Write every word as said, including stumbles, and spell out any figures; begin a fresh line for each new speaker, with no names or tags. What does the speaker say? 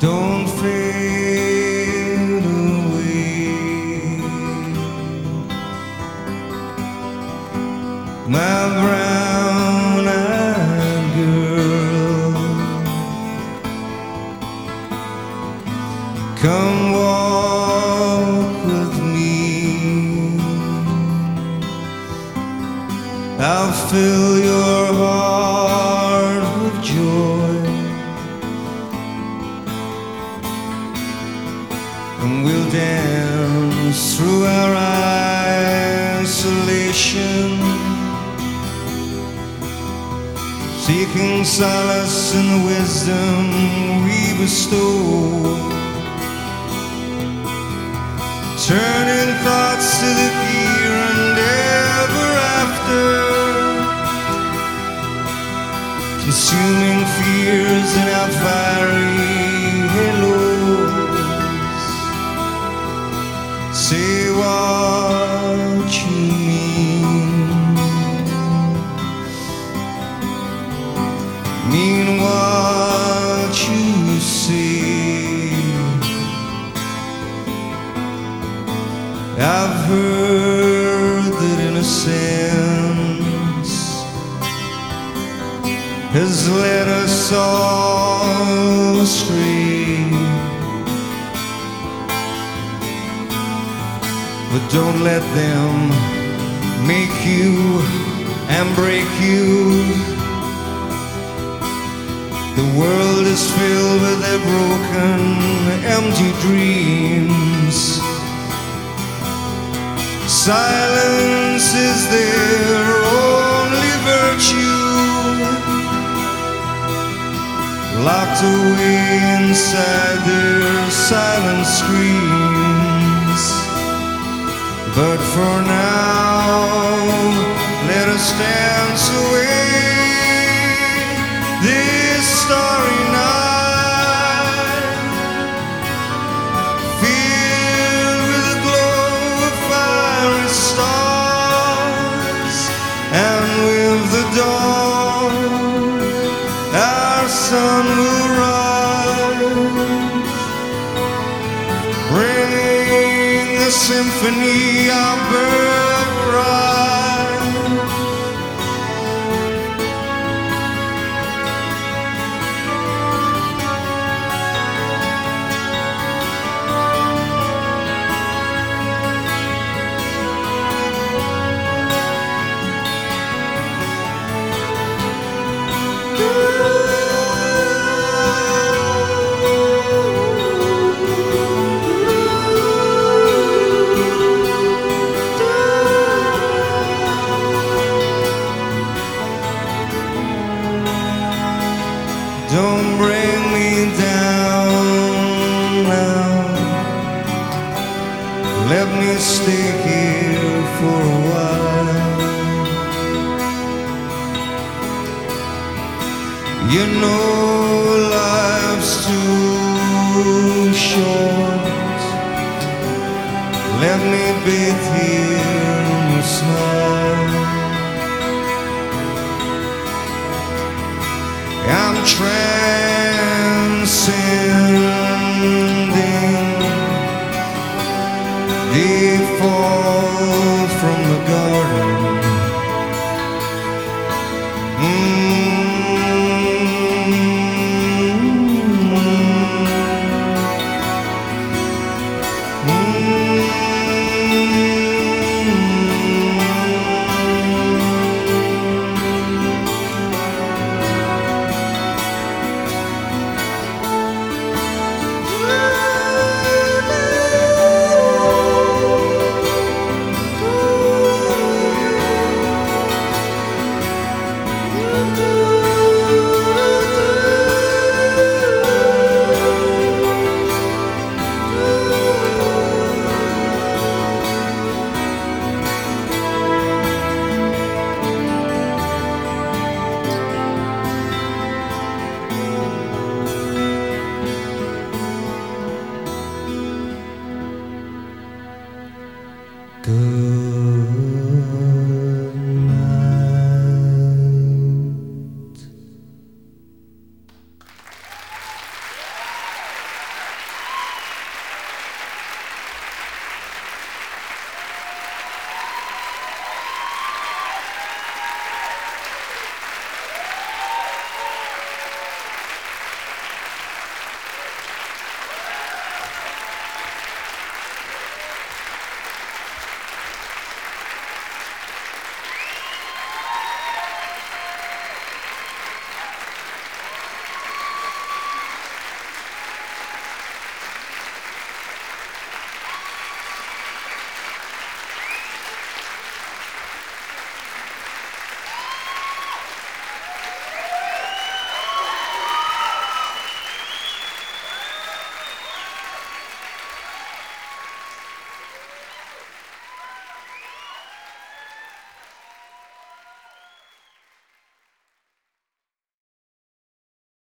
don't fade away. My brown-eyed girl, come walk with me. I'll fill your heart with joy, and we'll dance through our isolation, seeking solace in the wisdom we bestow, turning thoughts to the here and ever after, consuming fears in our fiery halos. Say what you mean, mean what you say. I've heard that innocence has led us all astray, but don't let them make you and break you. The world is filled with their broken, empty dreams. Silence is their only virtue, locked away inside their silent screams. But for now, let us dance away this starry night, filled with the glow of fiery stars, and with the dawn our sun will rise, bringing the symphony of bird cry. Don't bring me down now, let me stay here for a while. You know life's too short, let me bathe here in your smile. I'm transcending, they fall from the garden.